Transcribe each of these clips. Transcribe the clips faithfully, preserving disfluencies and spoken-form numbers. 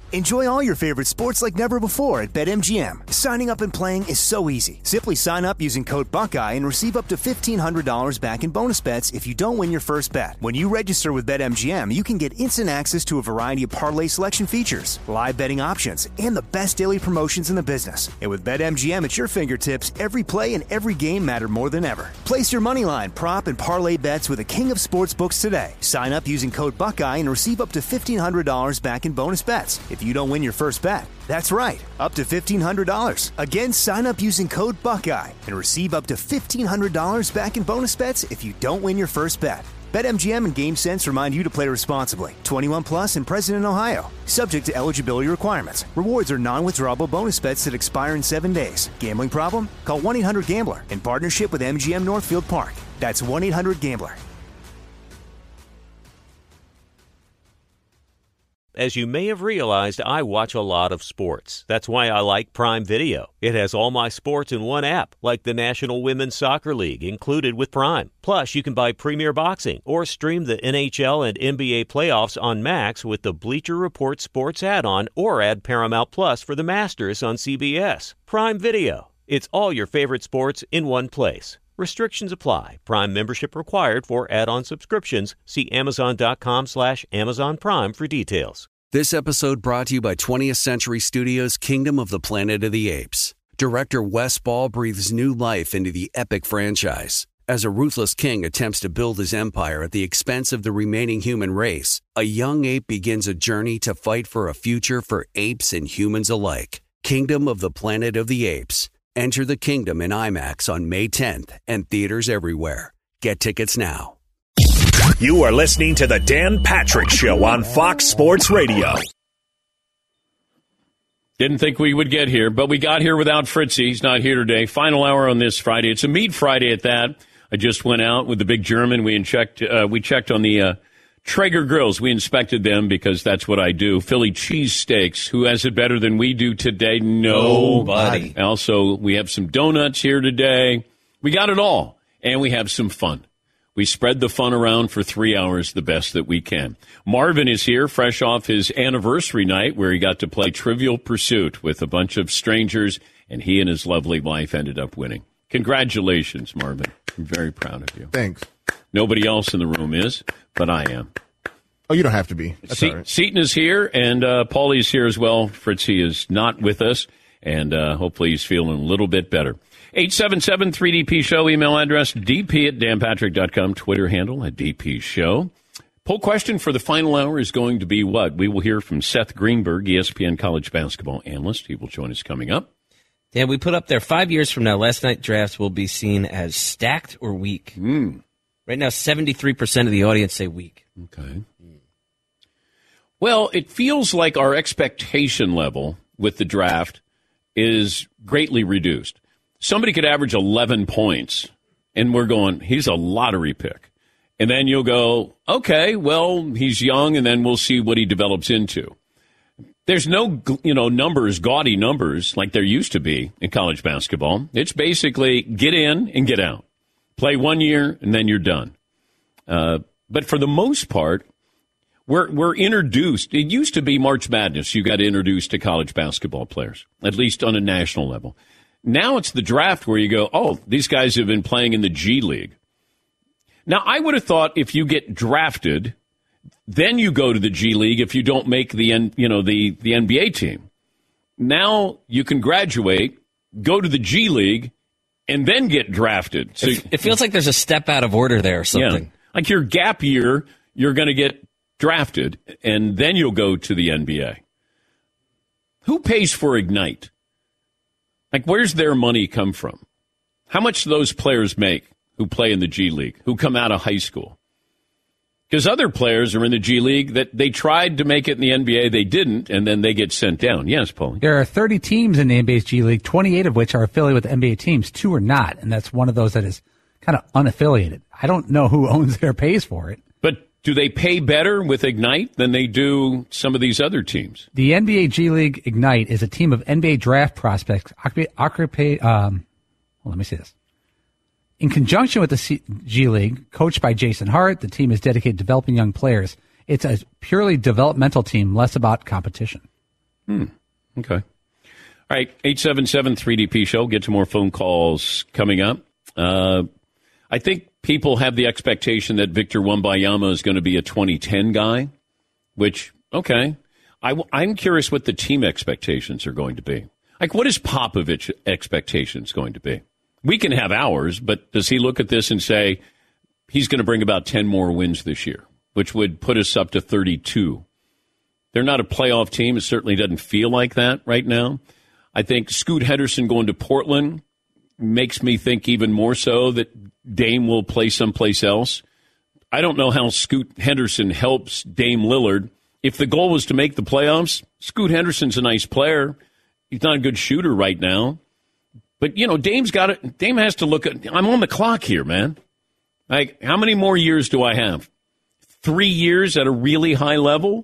Enjoy all your favorite sports like never before at BetMGM. Signing up and playing is so easy. Simply sign up using code Buckeye and receive up to fifteen hundred dollars back in bonus bets if you don't win your first bet. When you register with BetMGM, you can get instant access to a variety of parlay selection features, live betting options, and the best daily promotions in the business. And with BetMGM at your fingertips, every play and every game matter more than ever. Place your moneyline, prop, and parlay bets with the king of sportsbooks today. Sign up using code Buckeye and receive up to fifteen hundred dollars back in bonus bets if you don't win your first bet. That's right, up to fifteen hundred dollars. Again, sign up using code Buckeye and receive up to fifteen hundred dollars back in bonus bets if you don't win your first bet. BetMGM and GameSense remind you to play responsibly. twenty-one plus and present in Ohio. Subject to eligibility requirements. Rewards are non-withdrawable bonus bets that expire in seven days. Gambling problem? Call one eight hundred gambler in partnership with M G M Northfield Park. That's one eight hundred gambler. As you may have realized, I watch a lot of sports. That's why I like Prime Video. It has all my sports in one app, like the National Women's Soccer League, included with Prime. Plus, you can buy Premier Boxing or stream the N H L and N B A playoffs on Max with the Bleacher Report Sports add-on, or add Paramount Plus for the Masters on C B S. Prime Video. It's all your favorite sports in one place. Restrictions apply. Prime membership required for add-on subscriptions. See Amazon.com slash Amazon Prime for details. This episode brought to you by twentieth Century Studios' Kingdom of the Planet of the Apes. Director Wes Ball breathes new life into the epic franchise. As a ruthless king attempts to build his empire at the expense of the remaining human race, a young ape begins a journey to fight for a future for apes and humans alike. Kingdom of the Planet of the Apes. Enter the kingdom in IMAX on May tenth and theaters everywhere. Get tickets now. You are listening to the Dan Patrick Show on Fox Sports Radio. Didn't think we would get here, but we got here without Fritzy. He's not here today. Final hour on this Friday. It's a Meat Friday at that. I just went out with the big German. We checked, uh, we checked on the uh, Traeger grills. We inspected them because that's what I do. Philly cheesesteaks. Who has it better than we do today? Nobody. Also, we have some donuts here today. We got it all. And we have some fun. We spread the fun around for three hours the best that we can. Marvin is here, fresh off his anniversary night where he got to play Trivial Pursuit with a bunch of strangers, and he and his lovely wife ended up winning. Congratulations, Marvin. I'm very proud of you. Thanks. Nobody else in the room is, but I am. Oh, you don't have to be. That's Se- all right. Seton is here, and uh, Paulie's here as well. Fritzy is not with us, and uh, hopefully he's feeling a little bit better. eight seven seven three D P Show, email address d p at dan patrick dot com, Twitter handle at D P Show. Poll question for the final hour is going to be what? We will hear from Seth Greenberg, E S P N college basketball analyst. He will join us coming up. Dan, we put up there five years from now, last night drafts will be seen as stacked or weak. Mm. Right now, seventy-three percent of the audience say weak. Okay. Well, it feels like our expectation level with the draft is greatly reduced. Somebody could average eleven points, and we're going, he's a lottery pick. And then you'll go, okay, well, he's young, and then we'll see what he develops into. There's no, you know, numbers, gaudy numbers like there used to be in college basketball. It's basically get in and get out. Play one year, and then you're done. Uh, but for the most part, we're we're introduced. It used to be March Madness. You got introduced to college basketball players, at least on a national level. Now it's the draft where you go, oh, these guys have been playing in the G League. Now, I would have thought if you get drafted, then you go to the G League if you don't make the N, you know, the, the N B A team. Now you can graduate, go to the G League, and then get drafted. So it, it feels like there's a step out of order there or something. Yeah, like your gap year, you're going to get drafted, and then you'll go to the N B A. Who pays for Ignite? Like, where's their money come from? How much do those players make who play in the G League, who come out of high school? Because other players are in the G League that they tried to make it in the N B A, they didn't, and then they get sent down. Yes, Paulie? There are thirty teams in the N B A's G League, twenty-eight of which are affiliated with N B A teams. Two are not, and that's one of those that is kind of unaffiliated. I don't know who owns it or pays for it. But do they pay better with Ignite than they do some of these other teams? The N B A G League Ignite is a team of N B A draft prospects. Occupa- um, well, let me see this. In conjunction with the C- G League, coached by Jason Hart, the team is dedicated to developing young players. It's a purely developmental team, less about competition. Hmm. Okay. All right. eight seven seven three D P show. Get to more phone calls coming up. Uh, I think people have the expectation that Victor Wembanyama is going to be a twenty ten guy, which, okay. I, I'm curious what the team expectations are going to be. Like, what is Popovich expectations going to be? We can have ours, but does he look at this and say he's going to bring about ten more wins this year, which would put us up to thirty-two? They're not a playoff team. It certainly doesn't feel like that right now. I think Scoot Henderson going to Portland makes me think even more so that Dame will play someplace else. I don't know how Scoot Henderson helps Dame Lillard. If the goal was to make the playoffs, Scoot Henderson's a nice player. He's not a good shooter right now. But, you know, Dame's got it. Dame has to look at, I'm on the clock here, man. Like, how many more years do I have? Three years at a really high level?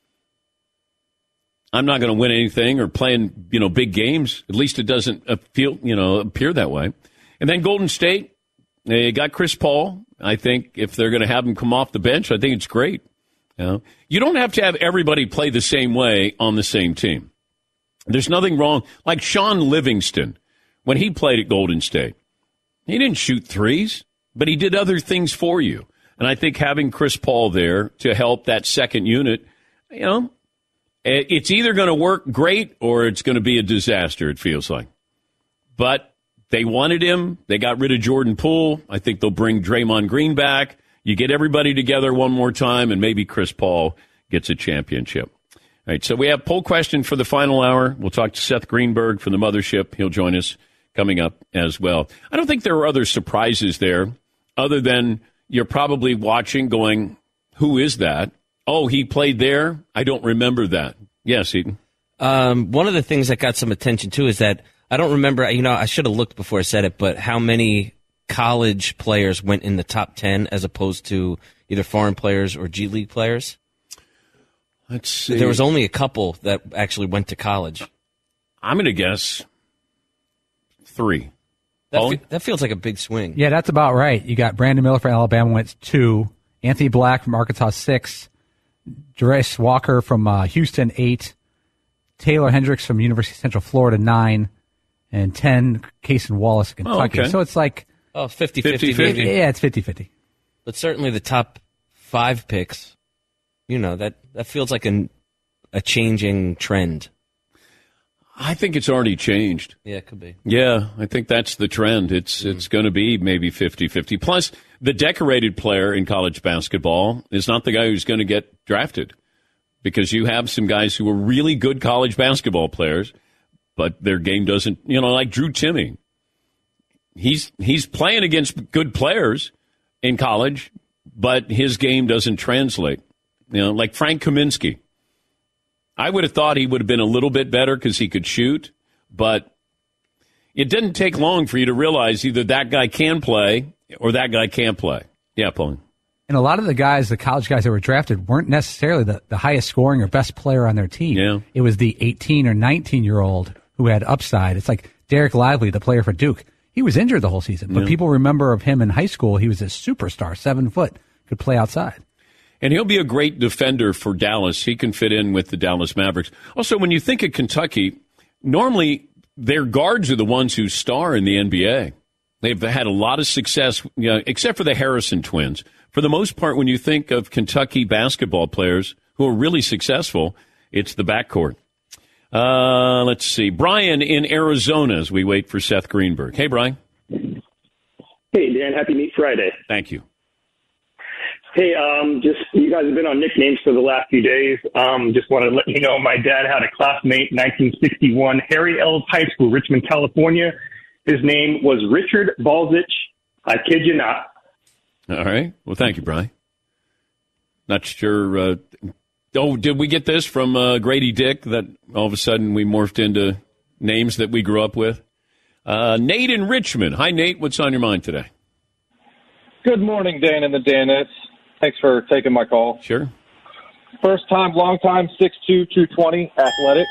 I'm not going to win anything or playing, you know, big games. At least it doesn't feel, you know, appear that way. And then Golden State, they got Chris Paul. I think if they're going to have him come off the bench, I think it's great. You know? You don't have to have everybody play the same way on the same team. There's nothing wrong. Like Sean Livingston, when he played at Golden State, he didn't shoot threes, but he did other things for you. And I think having Chris Paul there to help that second unit, you know, it's either going to work great or it's going to be a disaster, it feels like. But they wanted him. They got rid of Jordan Poole. I think they'll bring Draymond Green back. You get everybody together one more time, and maybe Chris Paul gets a championship. All right, so we have poll question for the final hour. We'll talk to Seth Greenberg from the Mothership. He'll join us coming up as well. I don't think there are other surprises there other than you're probably watching going, who is that? Oh, he played there? I don't remember that. Yes, Eaton. Um, one of the things that got some attention, too, is that I don't remember, you know, I should have looked before I said it, but how many college players went in the top ten as opposed to either foreign players or G League players? Let's see. There was only a couple that actually went to college. I'm going to guess three. That, fe- that feels like a big swing. Yeah, that's about right. You got Brandon Miller from Alabama went two, Anthony Black from Arkansas six, Jarace Walker from uh, Houston eight, Taylor Hendricks from University of Central Florida nine, and ten, Cason Wallace of Kentucky. Oh, okay. So it's like oh, fifty-fifty maybe. Yeah, it's fifty-fifty. But certainly the top five picks, you know, that, that feels like an, a changing trend. I think it's already changed. Yeah, it could be. Yeah, I think that's the trend. It's mm. it's going to be maybe fifty-fifty. Plus, the decorated player in college basketball is not the guy who's going to get drafted, because you have some guys who are really good college basketball players, but their game doesn't, you know, like Drew Timme. He's he's playing against good players in college, but his game doesn't translate. You know, like Frank Kaminsky. I would have thought he would have been a little bit better because he could shoot, but it didn't take long for you to realize either that guy can play or that guy can't play. Yeah, Paul. And a lot of the guys, the college guys that were drafted, weren't necessarily the, the highest scoring or best player on their team. Yeah. It was the eighteen or nineteen-year-old who had upside. It's like Derek Lively, the player for Duke. He was injured the whole season, but yeah. people remember of him in high school. He was a superstar, seven foot, could play outside. And he'll be a great defender for Dallas. He can fit in with the Dallas Mavericks. Also, when you think of Kentucky, normally their guards are the ones who star in the N B A. They've had a lot of success, you know, except for the Harrison twins. For the most part, when you think of Kentucky basketball players who are really successful, it's the backcourt. Uh, let's see. Brian in Arizona as we wait for Seth Greenberg. Hey, Brian. Hey, Dan. Happy Meat Friday. Thank you. Hey, um, just you guys have been on nicknames for the last few days. Um, just wanted to let you know my dad had a classmate in nineteen sixty-one, Harry Ells High School, Richmond, California. His name was Richard Balzich. I kid you not. All right. Well, thank you, Brian. Not sure. Uh, oh, did we get this from uh, Grady Dick that all of a sudden we morphed into names that we grew up with? Uh, Nate in Richmond. Hi, Nate. What's on your mind today? Good morning, Dan and the Danettes. Thanks for taking my call. Sure. First time, long time, six two, two twenty, athletic.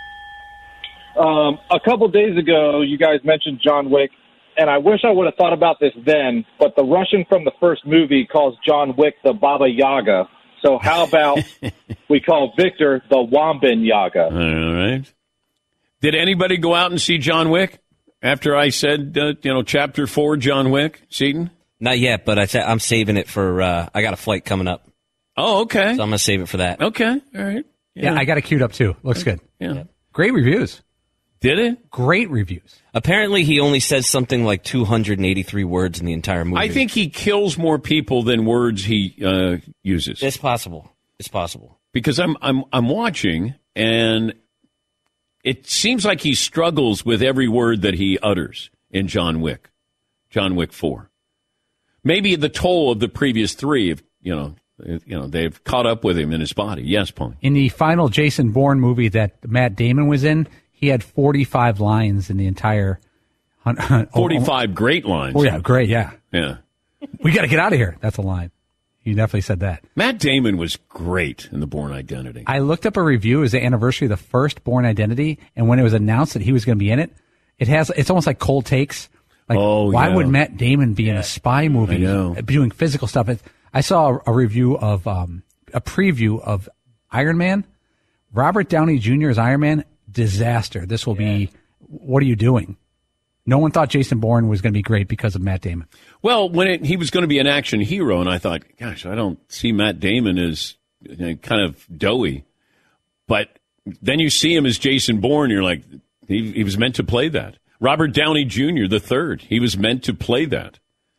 Um, a couple days ago, you guys mentioned John Wick, and I wish I would have thought about this then, but the Russian from the first movie calls John Wick the Baba Yaga. So how about we call Victor the Wambanyaga? All right. Did anybody go out and see John Wick after I said, uh, you know, chapter four, John Wick, Seton? Not yet, but I I'm saving it for, uh, I got a flight coming up. Oh, okay. So I'm going to save it for that. Okay, all right. Yeah, yeah I got it queued up too. Looks good. Yeah. yeah. Great reviews. Did it? Great reviews. Apparently, he only says something like two hundred eighty-three words in the entire movie. I think he kills more people than words he uh, uses. It's possible. It's possible. Because I'm I'm I'm watching, and it seems like he struggles with every word that he utters in John Wick, John Wick four. Maybe the toll of the previous three, if, you know, you know, they've caught up with him in his body. Yes, Paul. In the final Jason Bourne movie that Matt Damon was in, he had forty-five lines in the entire. forty-five oh, great lines. Oh, yeah, great, yeah. Yeah. We got to get out of here. That's a line. He definitely said that. Matt Damon was great in The Bourne Identity. I looked up a review. It was the anniversary of the first Bourne Identity, and when it was announced that he was going to be in it, it has it's almost like cold takes. Like, oh, why yeah. would Matt Damon be yeah. in a spy movie doing physical stuff? It, I saw a, a review of um, a preview of Iron Man. Robert Downey Junior as Iron Man. Disaster. This will yeah. be. What are you doing? No one thought Jason Bourne was going to be great because of Matt Damon. Well, when it, he was going to be an action hero, and I thought, gosh, I don't see Matt Damon as you know, kind of doughy. But then you see him as Jason Bourne, you're like, he, he was meant to play that. Robert Downey Junior, the third, he was meant to play that.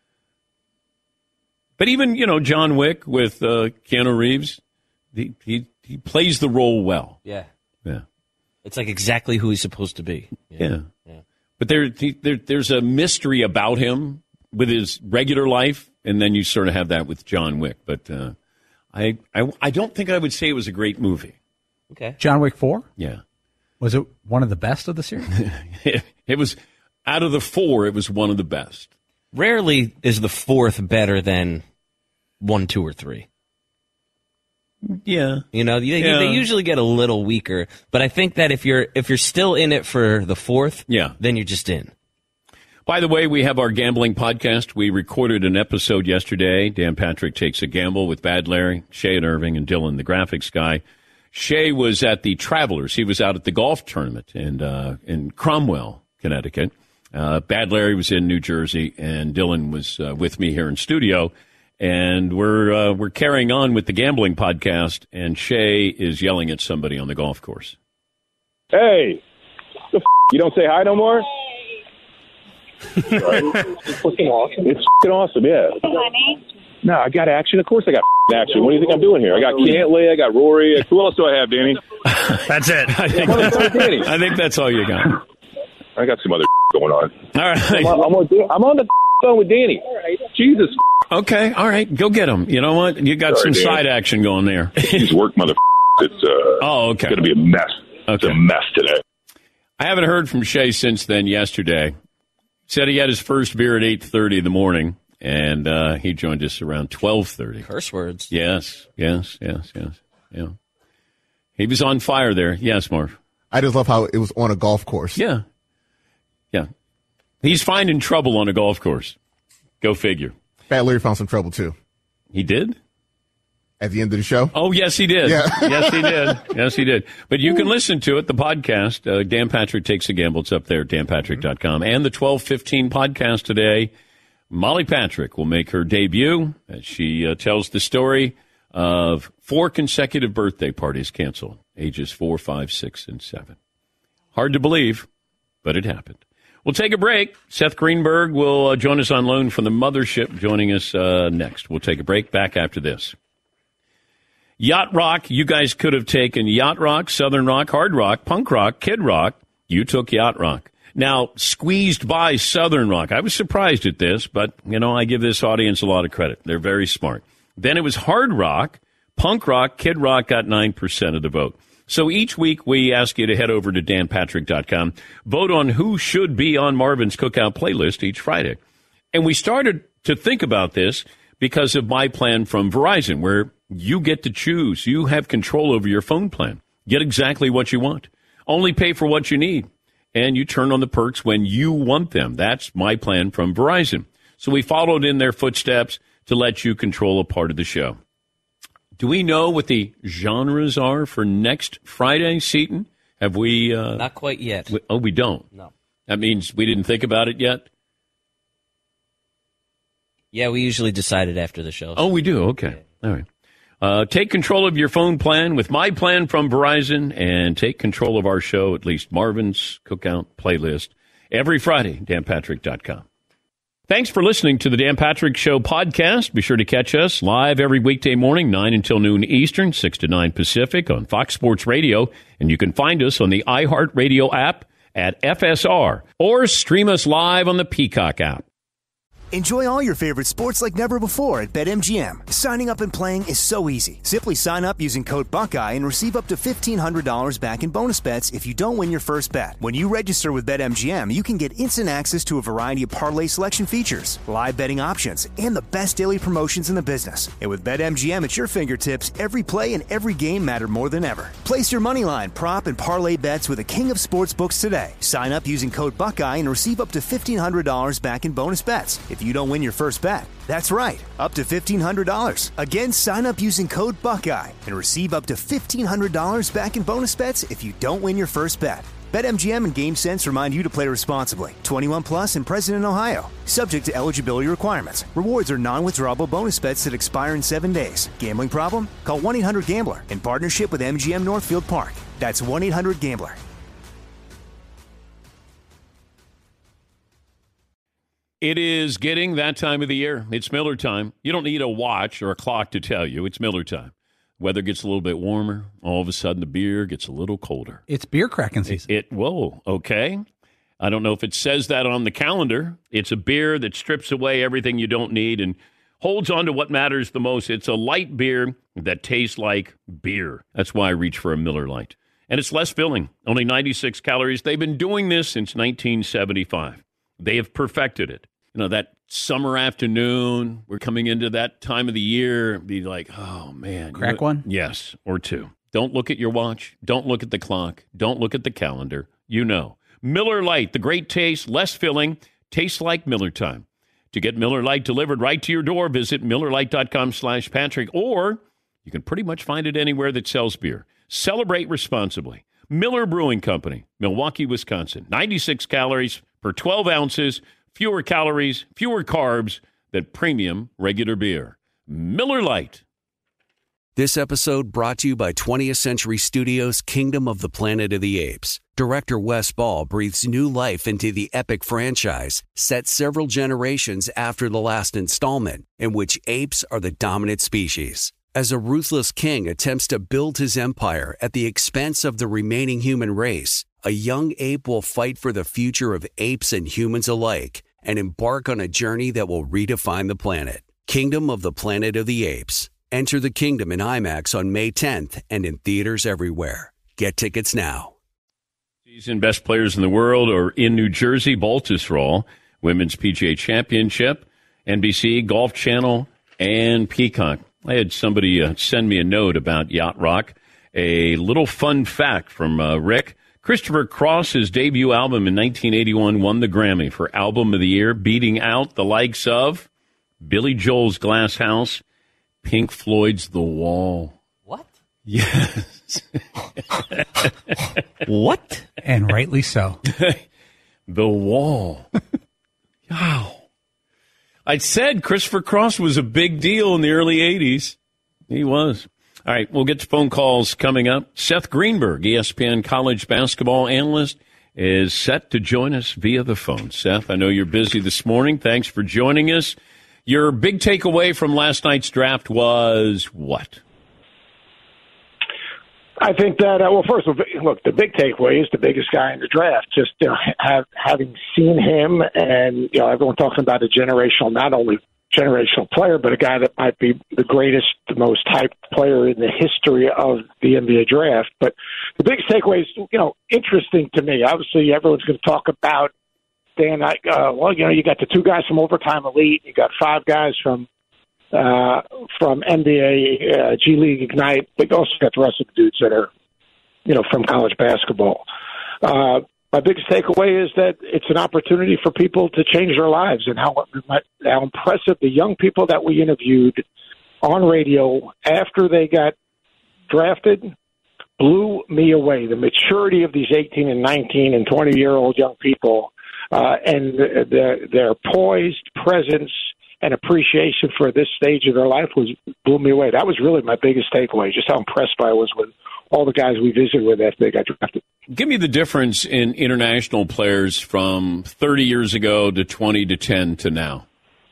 But even, you know, John Wick with uh, Keanu Reeves, he, he he plays the role well. Yeah. Yeah. It's like exactly who he's supposed to be. Yeah. yeah. yeah. But there, he, there, there's a mystery about him with his regular life, and then you sort of have that with John Wick. But uh, I, I, I don't think I would say it was a great movie. Okay. John Wick four? Yeah. Was it one of the best of the series? it, it was, out of the four, it was one of the best. Rarely is the fourth better than one, two, or three. Yeah, you know, they, yeah. they usually get a little weaker, but I think that if you're if you're still in it for the fourth, yeah. then you're just in. By the way, we have our gambling podcast. We recorded an episode yesterday. Dan Patrick Takes a Gamble with Bad Larry, Shay and Irving, and Dylan, the graphics guy. Shay was at the Travelers. He was out at the golf tournament in uh, in Cromwell, Connecticut. Uh, Bad Larry was in New Jersey, and Dylan was uh, with me here in studio. And we're uh, we're carrying on with the gambling podcast, and Shay is yelling at somebody on the golf course. Hey, the f- you don't say hi no more? It's fucking awesome. It's fucking awesome, yeah. Honey? No, I got action. Of course I got action. What do you think I'm doing here? I got Cantley, I got Rory. Who else do I have, Danny? That's it. I think, that's, I think that's all you got. I got some other going on. All right. I'm on, I'm on, I'm on the phone with Danny. Jesus. Okay, all right, go get him. You know what? You got Sorry, some Dan. side action going there. He's work, mother. It's uh, oh, okay. It's going to be a mess. Okay. It's a mess today. I haven't heard from Shay since then. Yesterday, said he had his first beer at eight thirty in the morning, and uh, he joined us around twelve thirty. Curse words. Yes, yes, yes, yes. Yeah, he was on fire there. Yes, Marv. I just love how it was on a golf course. Yeah, yeah. He's finding trouble on a golf course. Go figure. Bad Larry found some trouble, too. He did? At the end of the show? Oh, yes, he did. Yeah. Yes, he did. Yes, he did. But you can listen to it, the podcast. Uh, Dan Patrick Takes a Gamble. It's up there at dan patrick dot com. And the twelve fifteen podcast today. Molly Patrick will make her debut as she uh, tells the story of four consecutive birthday parties canceled, ages four, five, six, and seven. Hard to believe, but it happened. We'll take a break. Seth Greenberg will uh, join us on loan from the mothership, joining us uh, next. We'll take a break. Back after this. Yacht Rock, you guys could have taken Yacht Rock, Southern Rock, Hard Rock, Punk Rock, Kid Rock. You took Yacht Rock. Now, squeezed by Southern Rock. I was surprised at this, but, you know, I give this audience a lot of credit. They're very smart. Then it was Hard Rock, Punk Rock, Kid Rock got nine percent of the vote. So each week we ask you to head over to dan patrick dot com, vote on who should be on Marvin's Cookout playlist each Friday. And we started to think about this because of my plan from Verizon, where you get to choose. You have control over your phone plan. Get exactly what you want. Only pay for what you need. And you turn on the perks when you want them. That's my plan from Verizon. So we followed in their footsteps to let you control a part of the show. Do we know what the genres are for next Friday, Seton? Have we? Uh, Not quite yet. We, oh, we don't? No. That means we didn't think about it yet? Yeah, we usually decide it after the show. Oh, we do? Okay. All right. Uh, take control of your phone plan with My Plan from Verizon, and take control of our show, at least Marvin's Cookout playlist, every Friday, dan patrick dot com. Thanks for listening to the Dan Patrick Show podcast. Be sure to catch us live every weekday morning, nine until noon Eastern, six to nine Pacific on Fox Sports Radio. And you can find us on the iHeartRadio app at F S R, or stream us live on the Peacock app. Enjoy all your favorite sports like never before at BetMGM. Signing up and playing is so easy. Simply sign up using code Buckeye and receive up to fifteen hundred dollars back in bonus bets if you don't win your first bet. When you register with BetMGM, you can get instant access to a variety of parlay selection features, live betting options, and the best daily promotions in the business. And with BetMGM at your fingertips, every play and every game matter more than ever. Place your moneyline, prop, and parlay bets with the king of sportsbooks today. Sign up using code Buckeye and receive up to fifteen hundred dollars back in bonus bets if you don't win your first bet. That's right, up to fifteen hundred dollars. Again, sign up using code Buckeye and receive up to fifteen hundred dollars back in bonus bets if you don't win your first bet. BetMGM and GameSense remind you to play responsibly. twenty-one plus and present in Ohio. Subject to eligibility requirements. Rewards are non-withdrawable bonus bets that expire in seven days. Gambling problem? Call one eight hundred gambler in partnership with M G M Northfield Park. That's one eight hundred gambler. It is getting that time of the year. It's Miller time. You don't need a watch or a clock to tell you. It's Miller time. Weather gets a little bit warmer. All of a sudden, the beer gets a little colder. It's beer cracking season. It, it whoa, okay. I don't know if it says that on the calendar. It's a beer that strips away everything you don't need and holds on to what matters the most. It's a light beer that tastes like beer. That's why I reach for a Miller Lite. And it's less filling, only ninety-six calories. They've been doing this since nineteen seventy-five. They have perfected it. You know, that summer afternoon, we're coming into that time of the year, be like, oh, man. Crack you know, one? Yes, or two. Don't look at your watch. Don't look at the clock. Don't look at the calendar. You know. Miller Lite, the great taste, less filling, tastes like Miller time. To get Miller Lite delivered right to your door, visit MillerLite.com slash Patrick, or you can pretty much find it anywhere that sells beer. Celebrate responsibly. Miller Brewing Company, Milwaukee, Wisconsin. ninety-six calories per twelve ounces, fewer calories, fewer carbs than premium regular beer. Miller Lite. This episode brought to you by twentieth Century Studios' Kingdom of the Planet of the Apes. Director Wes Ball breathes new life into the epic franchise, set several generations after the last installment, in which apes are the dominant species. As a ruthless king attempts to build his empire at the expense of the remaining human race, a young ape will fight for the future of apes and humans alike and embark on a journey that will redefine the planet. Kingdom of the Planet of the Apes. Enter the kingdom in IMAX on May tenth and in theaters everywhere. Get tickets now. Season best players in the world are in New Jersey, Baltusrol, Women's P G A Championship, N B C, Golf Channel, and Peacock. I had somebody uh, send me a note about Yacht Rock. A little fun fact from uh, Rick. Christopher Cross's debut album in nineteen eighty-one won the Grammy for Album of the Year, beating out the likes of Billy Joel's Glass House, Pink Floyd's The Wall. What? Yes. What? And rightly so. The Wall. Wow. I said Christopher Cross was a big deal in the early eighties. He was. All right, we'll get to phone calls coming up. Seth Greenberg, E S P N college basketball analyst, is set to join us via the phone. Seth, I know you're busy this morning. Thanks for joining us. Your big takeaway from last night's draft was what? I think that, uh, well, first, look, the big takeaway is the biggest guy in the draft. Just you know, have, having seen him and, you know, everyone talking about a generational, not only generational player, but a guy that might be the greatest, the most hyped player in the history of the N B A draft. But the biggest takeaway is, you know, interesting to me. Obviously, everyone's going to talk about, Dan, I, uh, well, you know, you got the two guys from Overtime Elite. You got five guys from uh, from N B A, uh, G League Ignite. But you also got the rest of the dudes that are, you know, from college basketball. Uh, my biggest takeaway is that it's an opportunity for people to change their lives, and how how impressive the young people that we interviewed on radio after they got drafted blew me away. The maturity of these eighteen and nineteen and twenty-year-old young people uh, and their, their poised presence and appreciation for this stage of their life was blew me away. That was really my biggest takeaway, just how impressed I was with all the guys we visited with after they got drafted. Give me the difference in international players from thirty years ago to twenty to ten to now.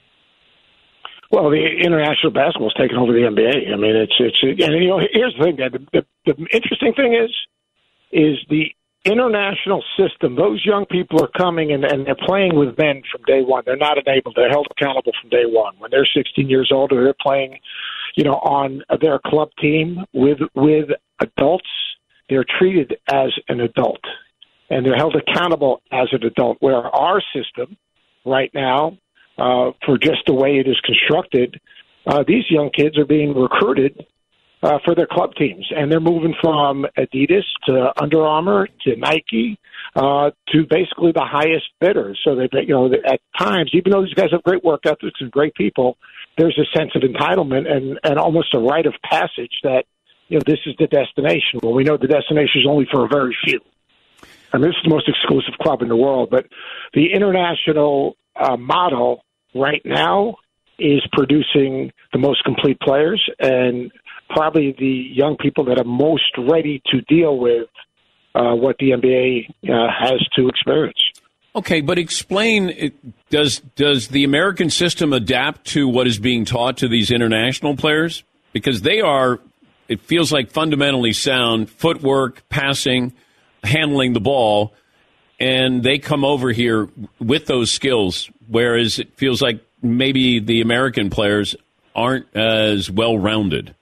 Well, the international basketball is taking over the N B A. I mean, it's it's and you know here's the thing. The, the, the interesting thing is is the international system. Those young people are coming and, and they're playing with men from day one. They're not enabled. They're held accountable from day one. When they're sixteen years old, or they're playing, you know, on their club team with with adults. They're treated as an adult, and they're held accountable as an adult. Where our system right now, uh, for just the way it is constructed, uh, these young kids are being recruited uh, for their club teams, and they're moving from Adidas to Under Armour to Nike uh, to basically the highest bidders. So they, you know, at times, even though these guys have great work ethics and great people, there's a sense of entitlement and, and almost a rite of passage that, you know, this is the destination. Well, we know the destination is only for a very few. I mean, this is the most exclusive club in the world, but the international uh, model right now is producing the most complete players and probably the young people that are most ready to deal with uh, what the N B A uh, has to experience. Okay, but explain, does does the American system adapt to what is being taught to these international players? Because they are, it feels like, fundamentally sound, footwork, passing, handling the ball, and they come over here with those skills, whereas it feels like maybe the American players aren't as well-rounded.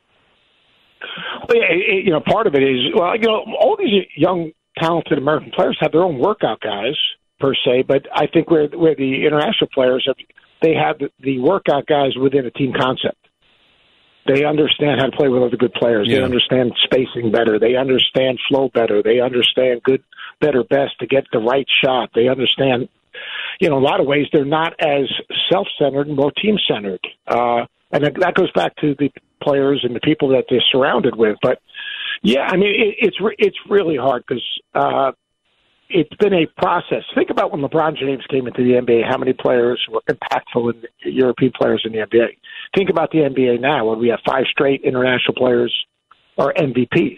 Well, yeah, it, you know, part of it is, well, you know, all these young, talented American players have their own workout guys, per se, but I think where where the international players have, they have the, the workout guys within a team concept. They understand how to play with other good players. Yeah. They understand spacing better. They understand flow better. They understand good, better, best to get the right shot. They understand, you know, in a lot of ways they're not as self-centered, more team-centered. Uh, and that goes back to the players and the people that they're surrounded with. But, yeah, I mean, it, it's re- it's really hard because uh, it's been a process. Think about when LeBron James came into the N B A, how many players were impactful in European players in the N B A. Think about the N B A now when we have five straight international players or M V Ps.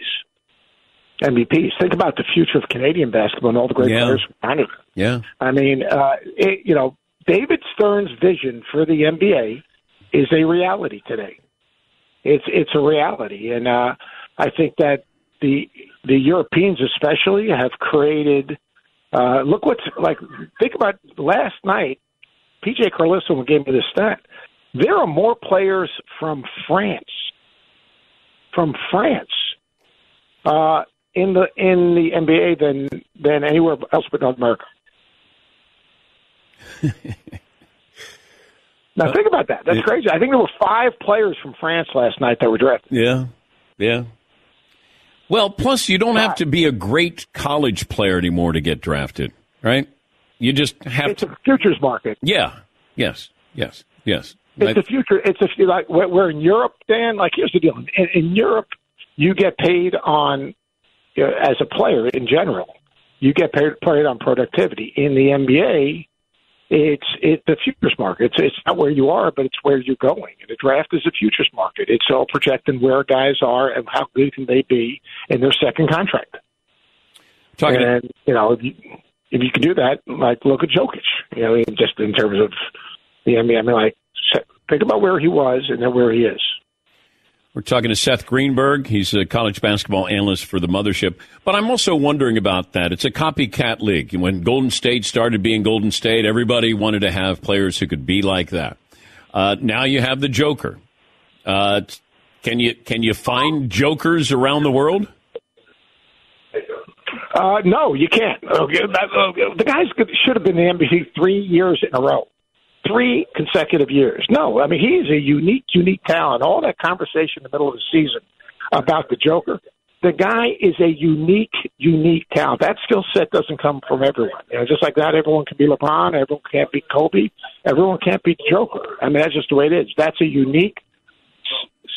M V Ps. Think about the future of Canadian basketball and all the great yeah. players from Canada. Yeah. I mean, uh, it, you know, David Stern's vision for the N B A is a reality today. It's it's a reality, and uh, I think that the the Europeans especially have created. Uh, look what's like. Think about last night. P J Carlison gave me this stat. There are more players from France, from France, uh, in the in the N B A than than anywhere else but North America. Now think about that. That's crazy. I think there were five players from France last night that were drafted. Yeah, yeah. Well, plus you don't have to be a great college player anymore to get drafted, right? You just have it's to. It's a futures market. Yeah. Yes. Yes. Yes. It's a future. It's a like we're in Europe, Dan. Like here's the deal: in, in Europe, you get paid on you know, as a player in general. You get paid, paid on productivity. In the N B A, it's it's the futures market. It's it's not where you are, but it's where you're going. And the draft is a futures market. It's all projecting where guys are and how good can they be in their second contract. Talking and to- you know, if you, if you can do that, like look at Jokic. You know, just in terms of the N B A, I mean, like. Think about where he was and then where he is. We're talking to Seth Greenberg. He's a college basketball analyst for the Mothership. But I'm also wondering about that. It's a copycat league. When Golden State started being Golden State, everybody wanted to have players who could be like that. Uh, now you have the Joker. Uh, can you can you find jokers around the world? Uh, no, you can't. Okay, that, uh, the guys should have been in the N B A three years in a row. Three consecutive years. No, I mean, he's a unique, unique talent. All that conversation in the middle of the season about the Joker, the guy is a unique, unique talent. That skill set doesn't come from everyone. You know, just like not everyone can be LeBron, everyone can't be Kobe, everyone can't be the Joker. I mean, that's just the way it is. That's a unique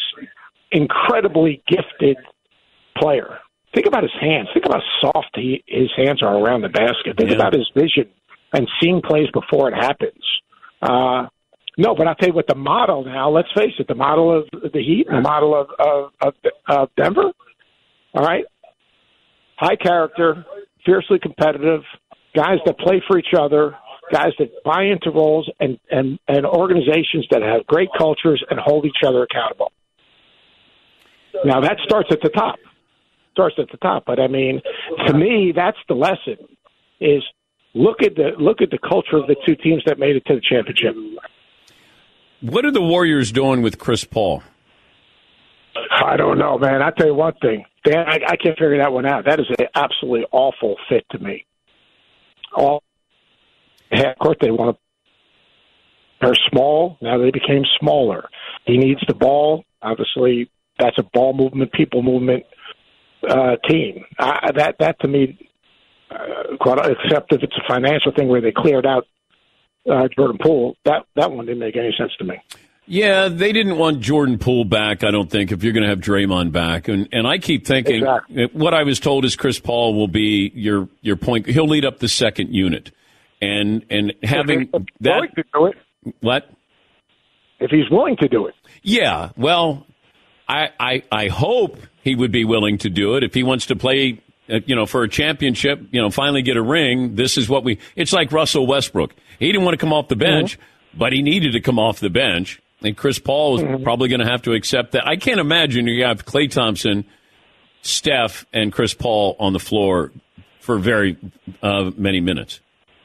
incredibly gifted player. Think about his hands. Think about how soft he, his hands are around the basket. Think Yeah. about his vision and seeing plays before it happens. Uh, no, but I'll tell you what, the model now, let's face it, the model of the Heat and the model of, of, of, of Denver, all right? High character, fiercely competitive, guys that play for each other, guys that buy into roles, and, and, and organizations that have great cultures and hold each other accountable. Now, that starts at the top. Starts at the top. But, I mean, to me, that's the lesson, is look at the look at the culture of the two teams that made it to the championship. What are the Warriors doing with Chris Paul? I don't know, man. I tell you one thing, Dan, I, I can't figure that one out. That is an absolutely awful fit to me. All, of course, they want to. They're small. Now they became smaller. He needs the ball. Obviously, that's a ball movement, people movement uh, team. I, that that to me, uh, except if it's a financial thing where they cleared out uh, Jordan Poole, that that one didn't make any sense to me. Yeah, they didn't want Jordan Poole back, I don't think, if you're going to have Draymond back. And and I keep thinking, Exactly. what I was told is Chris Paul will be your your point. He'll lead up the second unit. And and having If he's that. willing to do it, What? if he's willing to do it. Yeah, well, I, I I hope he would be willing to do it if he wants to play, uh, you know, for a championship. You know, finally get a ring. This is what we. It's like Russell Westbrook. He didn't want to come off the bench, mm-hmm. but he needed to come off the bench. And Chris Paul is mm-hmm. probably going to have to accept that. I can't imagine you have Klay Thompson, Steph, and Chris Paul on the floor for very uh, many minutes.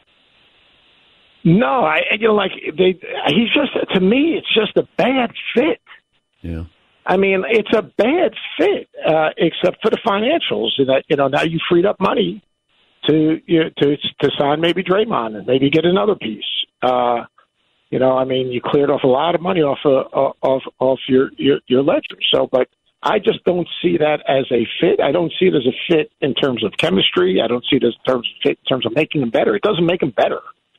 No, I you know like they. He's just to me, it's just a bad fit. Yeah. I mean, it's a bad fit, uh, except for the financials. That you know, now you freed up money to you know, to to sign maybe Draymond and maybe get another piece. Uh, you know, I mean, you cleared off a lot of money off of, off off your, your your ledger. So, but I just don't see that as a fit. I don't see it as a fit in terms of chemistry. I don't see it as terms of fit in terms of making them better. It doesn't make them better.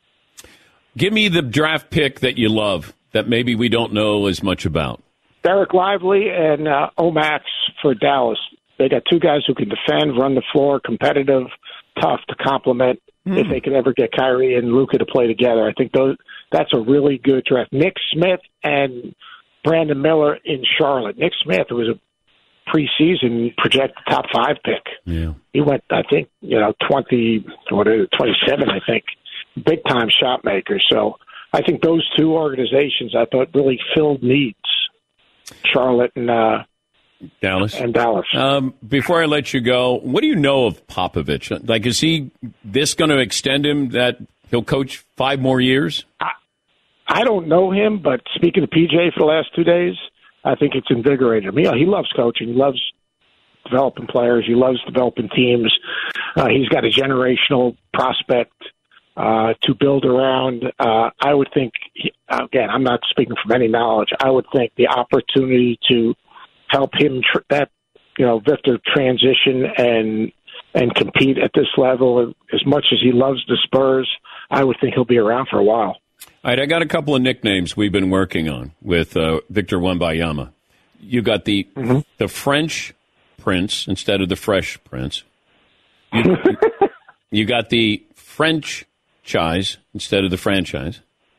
Give me the draft pick that you love that maybe we don't know as much about. Derek Lively and uh, Omax for Dallas. They got two guys who can defend, run the floor, competitive, tough to complement. Mm. If they could ever get Kyrie and Luka to play together, I think those that's a really good draft. Nick Smith and Brandon Miller in Charlotte. Nick Smith was a preseason projected top five pick. Yeah, he went, I think, you know, twenty, what is it, twenty-seven, I think. Big time shot maker. So I think those two organizations I thought really filled needs. Charlotte and uh, Dallas. And Dallas. Um, before I let you go, what do you know of Popovich? Like, is he this going to extend him that he'll coach five more years? I, I don't know him, but speaking to P J for the last two days, I think it's invigorated him. You know, he loves coaching. He loves developing players. He loves developing teams. Uh, he's got a generational prospect uh, to build around. Uh, I would think, he, again, I'm not speaking from any knowledge. I would think the opportunity to help him tr- that you know Victor transition and and compete at this level as much as he loves the Spurs. I would think he'll be around for a while. All right, I got a couple of nicknames we've been working on with uh, Victor Wembanyama. You got the mm-hmm. the French Prince instead of the Fresh Prince. You, you got the French Chise instead of the franchise.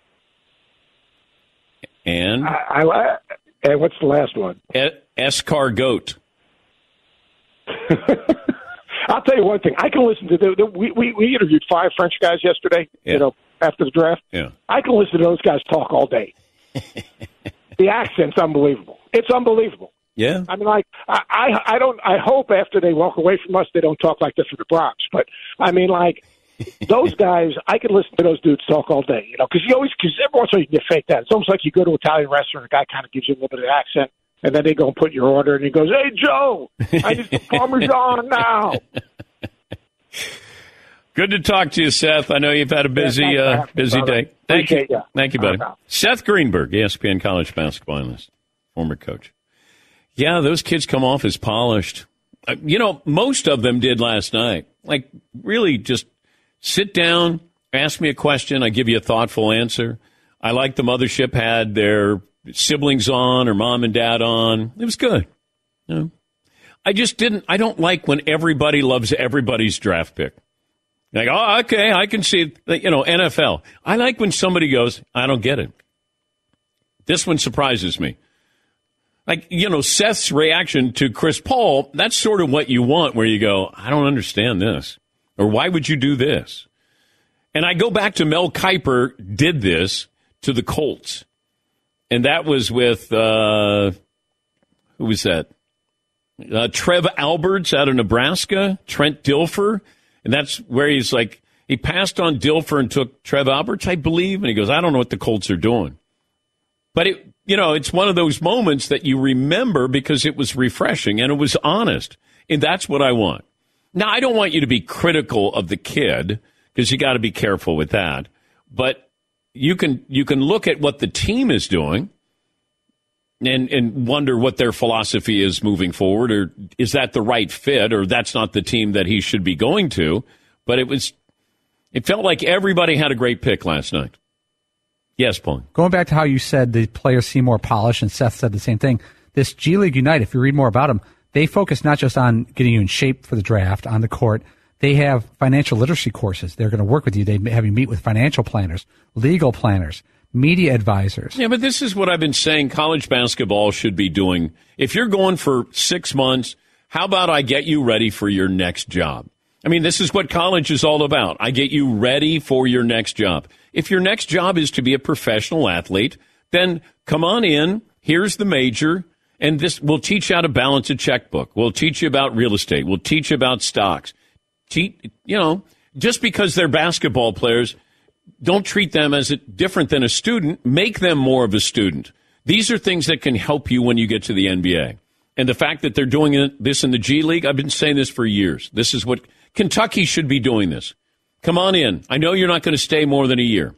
And I, I and what's the last one? E- Escargot. I'll tell you one thing. I can listen to the, the we, we we interviewed five French guys yesterday. Yeah. You know, after the draft. Yeah. I can listen to those guys talk all day. The accent's unbelievable. It's unbelievable. Yeah. I mean, like I, I I don't. I hope after they walk away from us, they don't talk like this for the Bronx. But I mean, like those guys, I could listen to those dudes talk all day. You know, because you always because every once in a while you can get fake that. It's almost like you go to an Italian restaurant, a guy kind of gives you a little bit of accent. And then they go and put your order, and he goes, "Hey, Joe, I need some Parmesan now." Good to talk to you, Seth. I know you've had a busy, yeah, uh, busy brother. day. Thank Appreciate you, you. thank you, buddy. Right, Seth Greenberg, E S P N college basketball analyst, former coach. Yeah, those kids come off as polished. Uh, you know, most of them did last night. Like, really, just sit down, ask me a question, I give you a thoughtful answer. I like the mothership had their siblings on or mom and dad on. It was good. No. I just didn't. I don't like when everybody loves everybody's draft pick. Like, oh, okay, I can see, you know, N F L. I like when somebody goes, I don't get it. This one surprises me. Like, you know, Seth's reaction to Chris Paul, that's sort of what you want, where you go, I don't understand this. Or why would you do this? And I go back to Mel Kiper did this to the Colts. And that was with, uh, who was that? Uh, Trev Alberts out of Nebraska, Trent Dilfer. And that's where he's like, he passed on Dilfer and took Trev Alberts, I believe. And he goes, I don't know what the Colts are doing. But, it, you know, it's one of those moments that you remember because it was refreshing and it was honest. And that's what I want. Now, I don't want you to be critical of the kid because you got to be careful with that. But you can you can look at what the team is doing and, and wonder what their philosophy is moving forward, or is that the right fit, or that's not the team that he should be going to. But it was, it felt like everybody had a great pick last night. Yes, Paul. Going back to how you said the players seem more polished, and Seth said the same thing. This G League Unite, if you read more about them, they focus not just on getting you in shape for the draft on the court. They have financial literacy courses. They're going to work with you. They have you meet with financial planners, legal planners, media advisors. Yeah, but this is what I've been saying college basketball should be doing. If you're going for six months, how about I get you ready for your next job? I mean, this is what college is all about. I get you ready for your next job. If your next job is to be a professional athlete, then come on in. Here's the major. And this we'll teach you how to balance a checkbook. We'll teach you about real estate. We'll teach you about stocks. Te- you know, just because they're basketball players, don't treat them as a, different than a student. Make them more of a student. These are things that can help you when you get to the N B A. And the fact that they're doing this in the G League, I've been saying this for years. This is what Kentucky should be doing this. Come on in. I know you're not going to stay more than a year.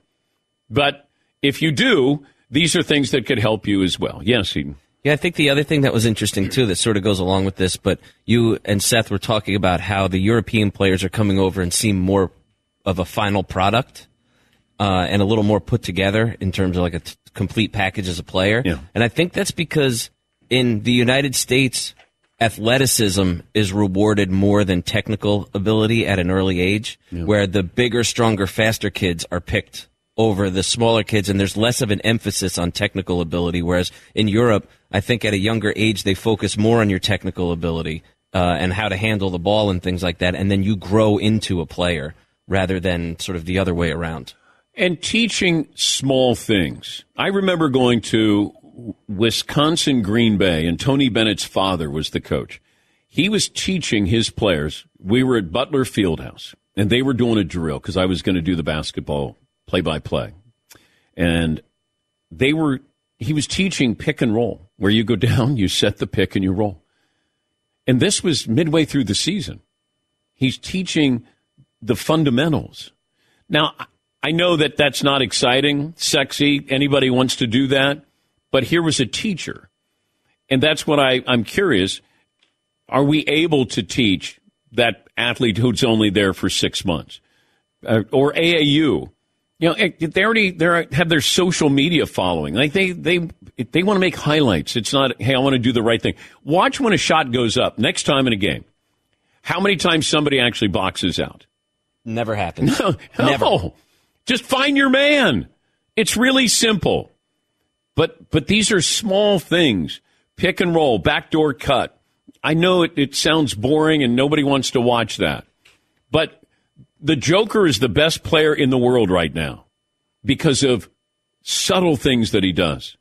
But if you do, these are things that could help you as well. Yes, Eden. Yeah, I think the other thing that was interesting, too, that sort of goes along with this, but you and Seth were talking about how the European players are coming over and seem more of a final product uh, and a little more put together in terms of like a t- complete package as a player. Yeah. And I think that's because in the United States, athleticism is rewarded more than technical ability at an early age, yeah. where the bigger, stronger, faster kids are picked over the smaller kids, and there's less of an emphasis on technical ability, whereas in Europe, I think at a younger age, they focus more on your technical ability uh, and how to handle the ball and things like that, and then you grow into a player rather than sort of the other way around. And teaching small things. I remember going to Wisconsin Green Bay, and Tony Bennett's father was the coach. He was teaching his players. We were at Butler Fieldhouse, and they were doing a drill because I was going to do the basketball play-by-play. And they were, he was teaching pick and roll, where you go down, you set the pick, and you roll. And this was midway through the season. He's teaching the fundamentals. Now, I know that that's not exciting, sexy, anybody wants to do that, but here was a teacher. And that's what I, I'm curious, are we able to teach that athlete who's only there for six months? Uh, or A A U? You know, they already they have their social media following. Like they they they want to make highlights. It's not, hey, I want to do the right thing. Watch when a shot goes up next time in a game. How many times somebody actually boxes out? Never happens. No, Never. no. Just find your man. It's really simple. But but these are small things. Pick and roll, backdoor cut. I know it, it sounds boring and nobody wants to watch that. But the Joker is the best player in the world right now because of subtle things that he does.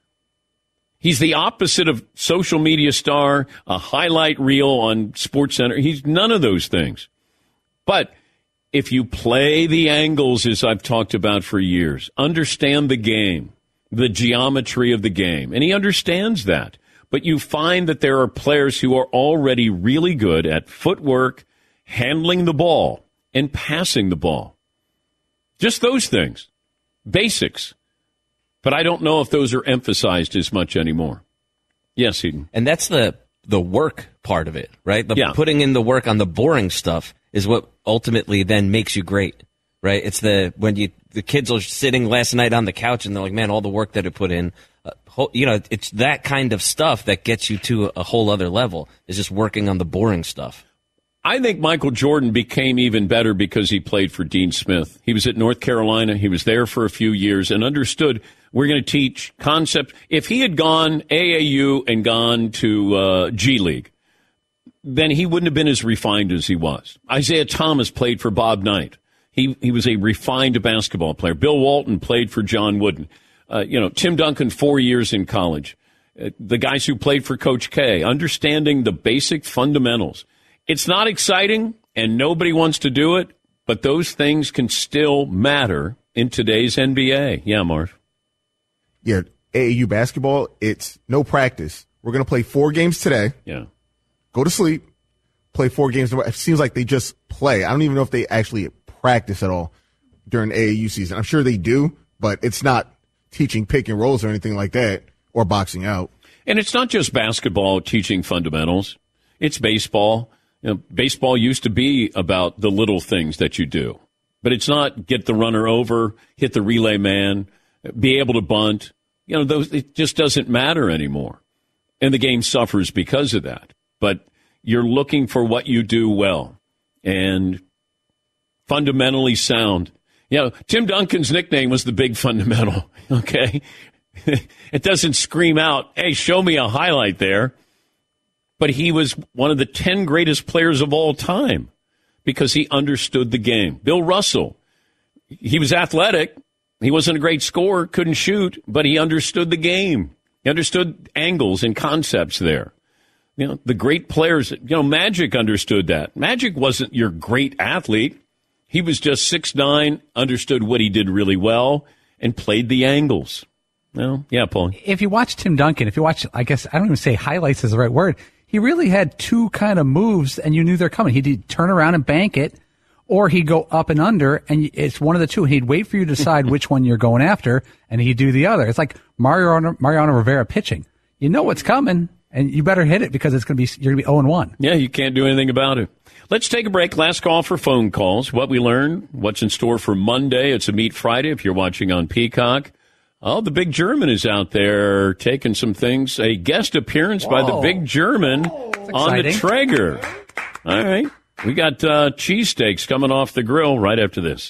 He's the opposite of social media star, a highlight reel on SportsCenter. He's none of those things. But if you play the angles, as I've talked about for years, understand the game, the geometry of the game, and he understands that. But you find that there are players who are already really good at footwork, handling the ball, and passing the ball. Just those things. Basics. But I don't know if those are emphasized as much anymore. Yes, Eden. And that's the the work part of it, right? The yeah. putting in the work on the boring stuff is what ultimately then makes you great, right? It's the when you the kids are sitting last night on the couch and they're like, man, all the work that I put in, uh, whole, you know, it's that kind of stuff that gets you to a whole other level. Is just working on the boring stuff. I think Michael Jordan became even better because he played for Dean Smith. He was at North Carolina. He was there for a few years and understood we're going to teach concepts. If he had gone A A U and gone to uh, G League, then he wouldn't have been as refined as he was. Isaiah Thomas played for Bob Knight. He he was a refined basketball player. Bill Walton played for John Wooden. Uh, you know, Tim Duncan, four years in college. Uh, the guys who played for Coach K, understanding the basic fundamentals. It's not exciting, and nobody wants to do it, but those things can still matter in today's N B A. Yeah, Marv. Yeah, A A U basketball, it's no practice. We're going to play four games today. Yeah. Go to sleep, play four games. It seems like they just play. I don't even know if they actually practice at all during A A U season. I'm sure they do, but it's not teaching pick and rolls or anything like that, or boxing out. And it's not just basketball teaching fundamentals. It's baseball. You know, baseball used to be about the little things that you do, but it's not get the runner over, hit the relay man, be able to bunt. You know, those, it just doesn't matter anymore. And the game suffers because of that. But you're looking for what you do well and fundamentally sound. You know, Tim Duncan's nickname was the big fundamental, okay? It doesn't scream out, hey, show me a highlight there. But he was one of the ten greatest players of all time because he understood the game. Bill Russell, he was athletic. He wasn't a great scorer, couldn't shoot, but he understood the game. He understood angles and concepts there. You know, the great players, you know, Magic understood that. Magic wasn't your great athlete. He was just six nine, understood what he did really well, and played the angles. Well, yeah, Paul. If you watch Tim Duncan, if you watch, I guess, I don't even say highlights is the right word. He really had two kind of moves, and you knew they're coming. He'd turn around and bank it, or he'd go up and under, and it's one of the two. And he'd wait for you to decide which one you're going after, and he'd do the other. It's like Mariano, Mariano Rivera pitching. You know what's coming, and you better hit it because it's going to be you're going to be oh and one. Yeah, you can't do anything about it. Let's take a break. Last call for phone calls. What we learned, what's in store for Monday. It's a Meet Friday if you're watching on Peacock. Oh, the Big German is out there taking some things. A guest appearance Whoa. by the Big German on the Traeger. All right. We got uh, cheesesteaks coming off the grill right after this.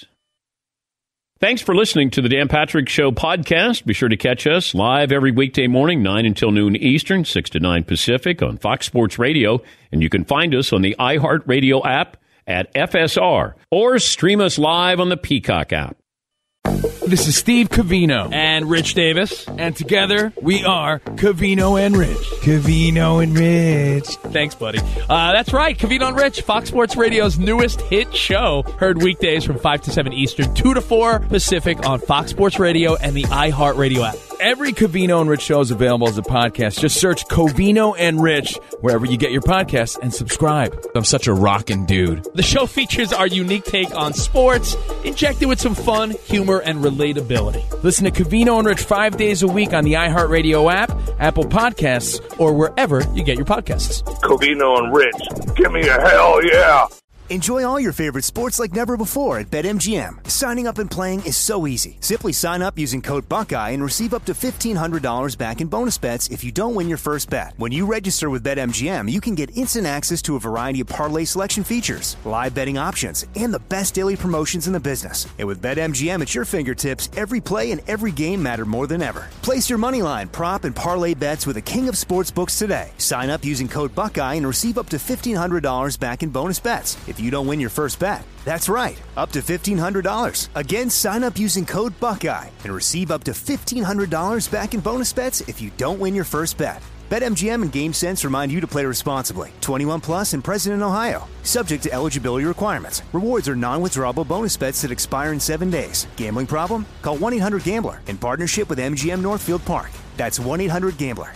Thanks for listening to the Dan Patrick Show podcast. Be sure to catch us live every weekday morning, nine until noon Eastern, six to nine Pacific on Fox Sports Radio. And you can find us on the iHeartRadio app at F S R or stream us live on the Peacock app. This is Steve Covino and Rich Davis, and together we are Covino and Rich. Covino and Rich. Thanks, buddy. Uh, that's right, Covino and Rich, Fox Sports Radio's newest hit show. Heard weekdays from five to seven Eastern, two to four Pacific on Fox Sports Radio and the iHeartRadio app. Every Covino and Rich show is available as a podcast. Just search Covino and Rich wherever you get your podcasts and subscribe. I'm such a rockin' dude. The show features our unique take on sports, injected with some fun, humor, and relatability. Listen to Covino and Rich five days a week on the iHeartRadio app, Apple Podcasts, or wherever you get your podcasts. Covino and Rich, give me a hell yeah. Enjoy all your favorite sports like never before at BetMGM. Signing up and playing is so easy. Simply sign up using code Buckeye and receive up to fifteen hundred dollars back in bonus bets if you don't win your first bet. When you register with BetMGM, you can get instant access to a variety of parlay selection features, live betting options, and the best daily promotions in the business. And with BetMGM at your fingertips, every play and every game matter more than ever. Place your moneyline, prop, and parlay bets with the king of sportsbooks today. Sign up using code Buckeye and receive up to fifteen hundred dollars back in bonus bets if you don't win your first bet. That's right, up to fifteen hundred dollars. Again, sign up using code Buckeye and receive up to fifteen hundred dollars back in bonus bets if you don't win your first bet. BetMGM and GameSense remind you to play responsibly. twenty-one plus and present in Ohio. Subject to eligibility requirements. Rewards are non-withdrawable bonus bets that expire in seven days. Gambling problem? Call one eight hundred gambler in partnership with M G M Northfield Park. That's one eight hundred gambler.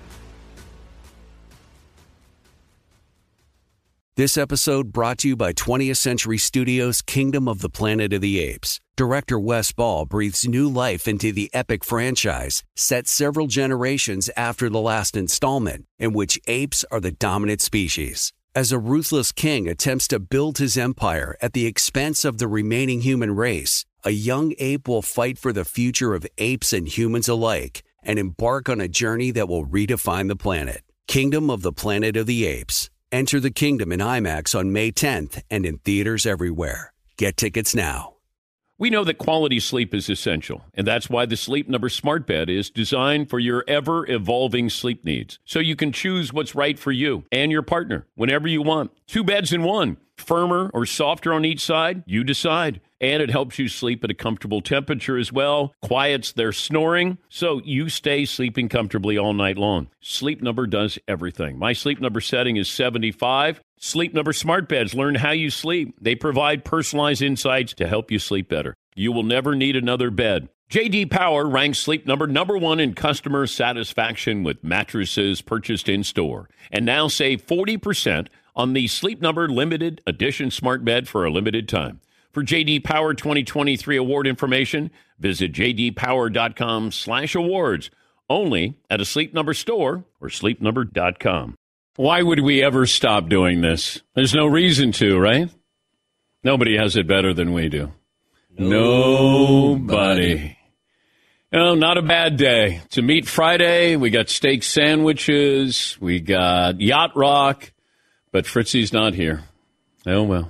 This episode brought to you by twentieth Century Studios' Kingdom of the Planet of the Apes. Director Wes Ball breathes new life into the epic franchise, set several generations after the last installment, in which apes are the dominant species. As a ruthless king attempts to build his empire at the expense of the remaining human race, a young ape will fight for the future of apes and humans alike and embark on a journey that will redefine the planet. Kingdom of the Planet of the Apes. Enter the kingdom in IMAX on May tenth and in theaters everywhere. Get tickets now. We know that quality sleep is essential, and that's why the Sleep Number Smart Bed is designed for your ever-evolving sleep needs, so you can choose what's right for you and your partner whenever you want. Two beds in one, firmer or softer on each side, you decide. And it helps you sleep at a comfortable temperature as well, quiets their snoring, so you stay sleeping comfortably all night long. Sleep Number does everything. My Sleep Number setting is seventy-five. Sleep Number Smart Beds learn how you sleep. They provide personalized insights to help you sleep better. You will never need another bed. J D Power ranks Sleep Number number one in customer satisfaction with mattresses purchased in-store. And now save forty percent on the Sleep Number Limited Edition Smart Bed for a limited time. For J D Power twenty twenty-three award information, visit jdpower.com slash awards. Only at a Sleep Number store or sleep number dot com. Why would we ever stop doing this? There's no reason to, right? Nobody has it better than we do. Nobody. No, not a bad day. It's a Meat Friday. We got steak sandwiches. We got Yacht Rock. But Fritzy's not here. Oh, well.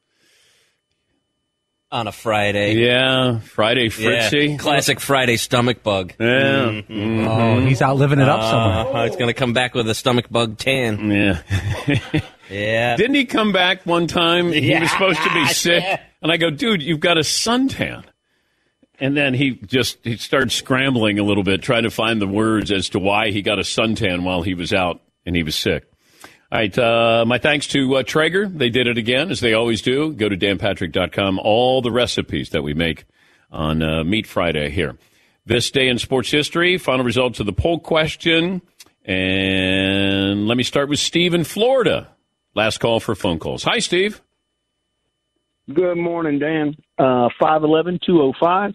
On a Friday. Yeah, Friday Fritzy. Yeah. Classic Friday stomach bug. Yeah. Mm-hmm. Mm-hmm. Oh, he's out living it up somewhere. Uh, he's going to come back with a stomach bug tan. Yeah. Yeah. Didn't he come back one time? He Yeah. was supposed to be sick. Yeah. And I go, dude, you've got a suntan. And then he just he started scrambling a little bit, trying to find the words as to why he got a suntan while he was out and he was sick. All right, uh, my thanks to uh, Traeger. They did it again, as they always do. Go to dan patrick dot com. All the recipes that we make on uh, Meat Friday here. This day in sports history, final results of the poll question. And let me start with Steve in Florida. Last call for phone calls. Hi, Steve. Good morning, Dan. Uh, five eleven two oh five.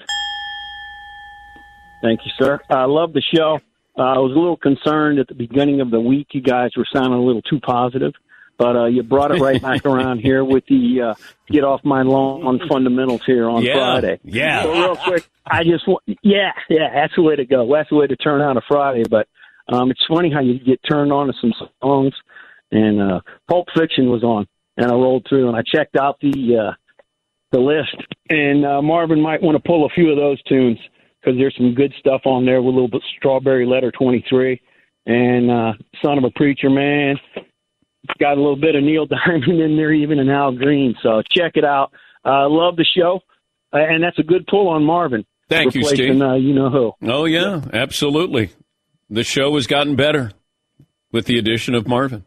Thank you, sir. I love the show. Uh, I was a little concerned at the beginning of the week. You guys were sounding a little too positive, but uh, you brought it right back around here with the uh, get off my lawn fundamentals here on Yeah. Friday. Yeah. So real quick, I just want, yeah, yeah, that's the way to go. That's the way to turn out a Friday. But um, it's funny how you get turned on to some songs, and uh, Pulp Fiction was on, and I rolled through and I checked out the uh, the list, and uh, Marvin might want to pull a few of those tunes, because there's some good stuff on there with a little bit Strawberry Letter twenty-three and uh, Son of a Preacher Man. Got a little bit of Neil Diamond in there even, and Al Green. So check it out. I uh, love the show, uh, and that's a good pull on Marvin. Thank you, replacing, Steve. Uh, you know who. Oh, yeah, absolutely. The show has gotten better with the addition of Marvin.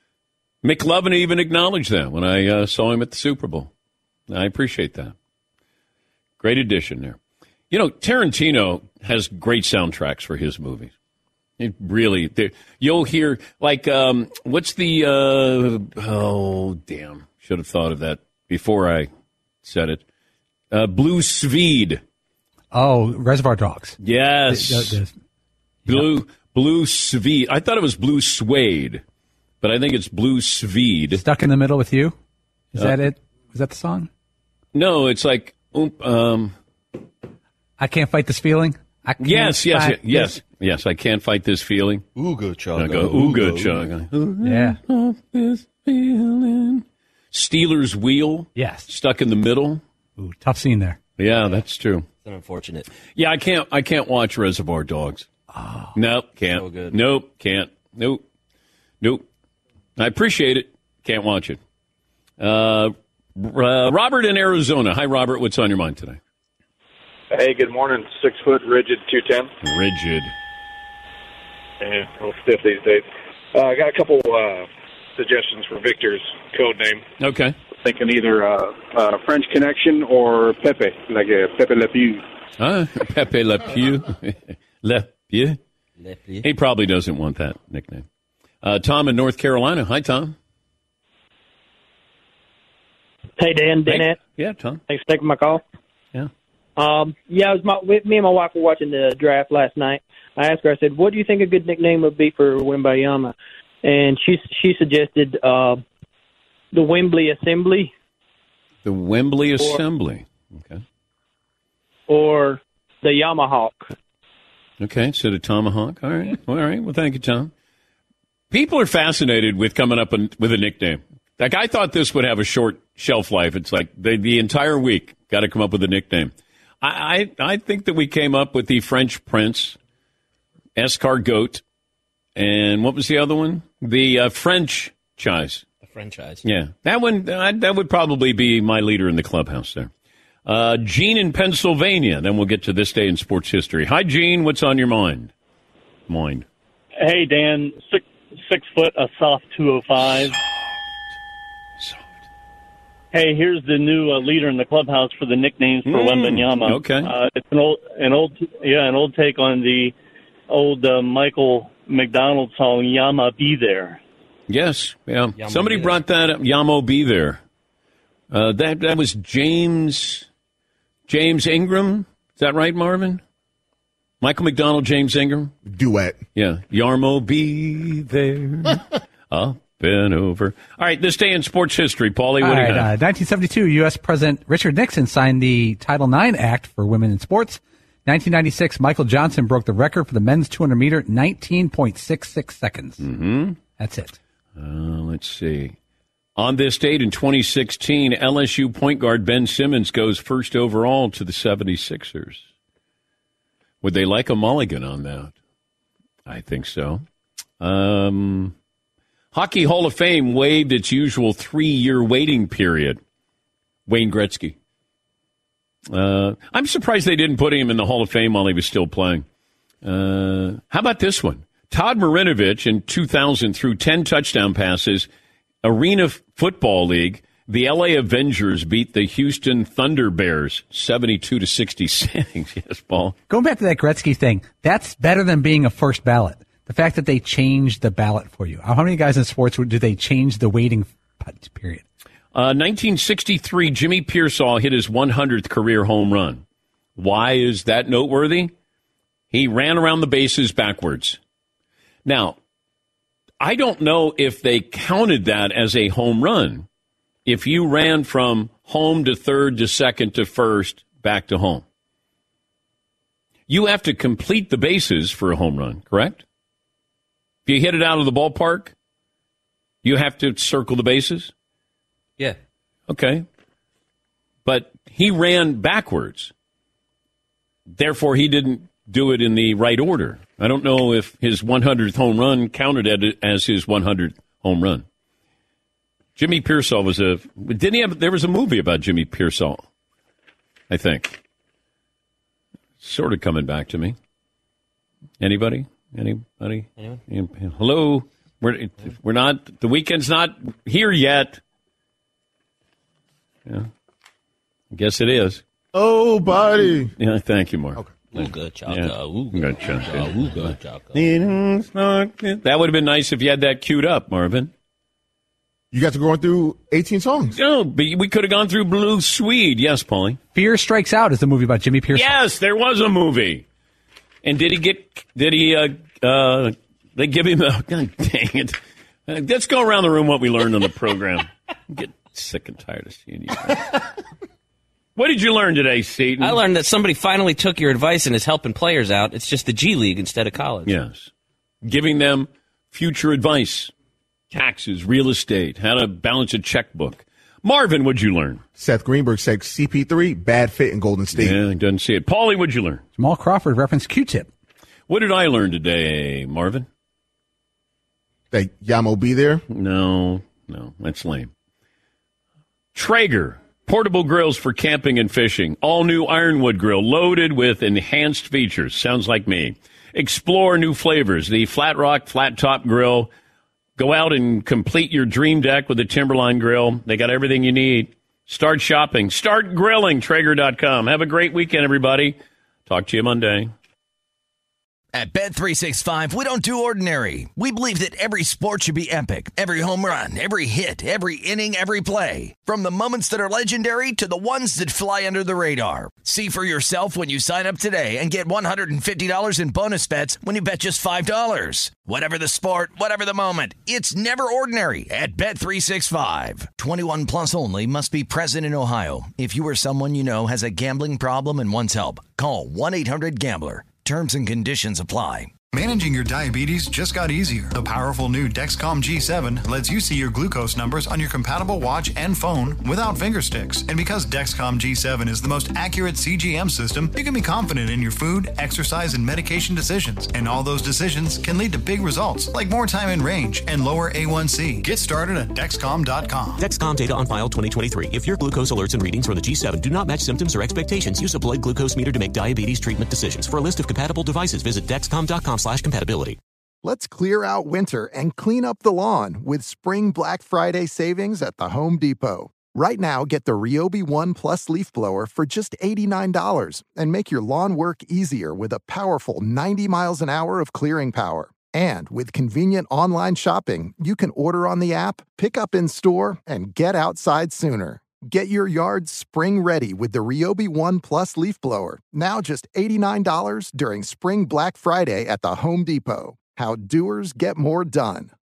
McLovin even acknowledged that when I uh, saw him at the Super Bowl. I appreciate that. Great addition there. You know, Tarantino has great soundtracks for his movies. It really, you'll hear, like, um, what's the, uh, oh, damn, should have thought of that before I said it. Uh, Blue Swede. Oh, Reservoir Dogs. Yes. The- the- the- Blue, yep. Blue Swede. I thought it was Blue Suede, but I think it's Blue Swede. Stuck in the Middle with You? Is Uh, that it? Was that the song? No, it's like, um, I Can't Fight This Feeling? I can't yes, yes, fight yes, this- yes, I can't fight this feeling. Ooga chugga. I go, ooga chugga. Yeah. This feeling. Steelers Wheel. Yes. Stuck in the Middle. Ooh, tough scene there. Yeah, that's true. It's unfortunate. Yeah, I can't. I can't watch Reservoir Dogs. Oh, nope, can't. so good. Nope, can't. Nope, nope. I appreciate it. Can't watch it. Uh, uh, Robert in Arizona. Hi, Robert. What's on your mind today? Hey, good morning. Six foot, rigid, two ten. Rigid. Yeah, a little stiff these days. Uh, I got a couple uh, suggestions for Victor's code name. Okay. Thinking either uh, uh, French Connection or Pepe, like a Pepe Le Pew. Huh? Pepe Le Pew. Le Pew. Le Pew. He probably doesn't want that nickname. Uh, Tom in North Carolina. Hi, Tom. Hey, Dan. Dan. Hey. Yeah, Tom. Thanks for taking my call. Yeah. Um, yeah, it was my, with me and my wife were watching the draft last night. I asked her, I said, what do you think a good nickname would be for Wembayama? And she she suggested uh, the Wembley Assembly. The Wembley Or- Assembly. Okay. Or the Yamahawk. Okay, instead of tomahawk. All right. All right. Well, thank you, Tom. People are fascinated with coming up with a nickname. Like, I thought this would have a short shelf life. It's like the, the entire week, got to come up with a nickname. I, I I think that we came up with the French Prince, Escargot, and what was the other one? The uh, French Chise. The franchise. Yeah, that one, uh, that would probably be my leader in the clubhouse there. Uh, Gene in Pennsylvania. Then we'll get to this day in sports history. Hi, Gene. What's on your mind? Mind. Hey, Dan. Six, six foot, a soft two oh five. Soft. Hey, here's the new uh, leader in the clubhouse for the nicknames for mm, Wembanyama. Okay. Uh, it's an old, an old, yeah, an old take on the old uh, Michael McDonald song, Yama Be There. Yes. Yeah. Yama Somebody brought that up. Yamo Be There. Uh, that, that was James... James Ingram, is that right, Marvin? Michael McDonald, James Ingram? Duet. Yeah. Yarmo be there, up and over. All right, this day in sports history, Paulie, what All do you right, have? Uh, nineteen seventy-two, U S. President Richard Nixon signed the Title nine Act for women in sports. nineteen ninety-six, Michael Johnson broke the record for the men's two hundred meter, nineteen point six six seconds. Mm-hmm. That's it. Uh, let's see. On this date in twenty sixteen, L S U point guard Ben Simmons goes first overall to the seventy-sixers. Would they like a mulligan on that? I think so. Um, Hockey Hall of Fame waived its usual three-year waiting period. Wayne Gretzky. Uh, I'm surprised they didn't put him in the Hall of Fame while he was still playing. Uh, how about this one? Todd Marinovich in two thousand threw ten touchdown passes. Arena Football League, the L A Avengers beat the Houston Thunder Bears seventy-two to sixty-six. Yes, Paul. Going back to that Gretzky thing, that's better than being a first ballot. The fact that they changed the ballot for you. How many guys in sports do they change the waiting period? Uh, nineteen sixty-three, Jimmy Pearsall hit his one hundredth career home run. Why is that noteworthy? He ran around the bases backwards. Now, I don't know if they counted that as a home run. If you ran from home to third to second to first, back to home. You have to complete the bases for a home run, correct? If you hit it out of the ballpark, you have to circle the bases? Yeah. Okay. But he ran backwards. Therefore, he didn't do it in the right order. I don't know if his one hundredth home run counted as his one hundredth home run. Jimmy Pearsall was a... Didn't he have... There was a movie about Jimmy Pearsall, I think. Sort of coming back to me. Anybody? Anybody? Anyone? Hello? We're, we're not... The weekend's not here yet. Yeah. I guess it is. Oh, buddy. Yeah, thank you, Mark. Okay. Ooga chaka, Yeah. ooga Ooga chaka, chaka. ooga chaka. That would have been nice if you had that queued up, Marvin. You got to go through eighteen songs. No, but we could have gone through Blue Swede. Yes, Paulie. Fear Strikes Out is the movie about Jimmy Pearsall. Yes, there was a movie. And did he get, did he, uh, uh, they give him a, God dang it. Uh, let's go around the room what we learned on the program. Get sick and tired of seeing you. What did you learn today, Seton? I learned that somebody finally took your advice and is helping players out. It's just the G League instead of college. Yes. Giving them future advice. Taxes, real estate, how to balance a checkbook. Marvin, what'd you learn? Seth Greenberg said C P three, bad fit in Golden State. Yeah, I didn't see it. Paulie, what'd you learn? Jamal Crawford referenced Q-Tip. What did I learn today, Marvin? That Yamo be there? No, no, that's lame. Traeger, portable grills for camping and fishing. All new Ironwood grill loaded with enhanced features. Sounds like me. Explore new flavors. The Flat Rock Flat Top Grill. Go out and complete your dream deck with the Timberline Grill. They got everything you need. Start shopping. Start grilling. Traeger dot com. Have a great weekend, everybody. Talk to you Monday. At Bet three sixty-five, we don't do ordinary. We believe that every sport should be epic. Every home run, every hit, every inning, every play. From the moments that are legendary to the ones that fly under the radar. See for yourself when you sign up today and get one hundred fifty dollars in bonus bets when you bet just five dollars. Whatever the sport, whatever the moment, it's never ordinary at Bet three sixty-five. twenty-one plus only. Must be present in Ohio. If you or someone you know has a gambling problem and wants help, call one eight hundred gambler. Terms and conditions apply. Managing your diabetes just got easier. The powerful new Dexcom G seven lets you see your glucose numbers on your compatible watch and phone without finger sticks. And because Dexcom G seven is the most accurate C G M system, you can be confident in your food, exercise, and medication decisions. And all those decisions can lead to big results, like more time in range and lower A one C. Get started at Dexcom dot com. Dexcom data on file twenty twenty-three. If your glucose alerts and readings from the G seven do not match symptoms or expectations, use a blood glucose meter to make diabetes treatment decisions. For a list of compatible devices, visit Dexcom dot com slash compatibility. Let's clear out winter and clean up the lawn with Spring Black Friday savings at the Home Depot. Right now, get the Ryobi One Plus leaf blower for just eighty-nine dollars and make your lawn work easier with a powerful ninety miles an hour of clearing power. And with convenient online shopping, you can order on the app, pick up in store, and get outside sooner. Get your yard spring ready with the Ryobi One Plus leaf blower, now just eighty-nine dollars during Spring Black Friday at the Home Depot. How doers get more done.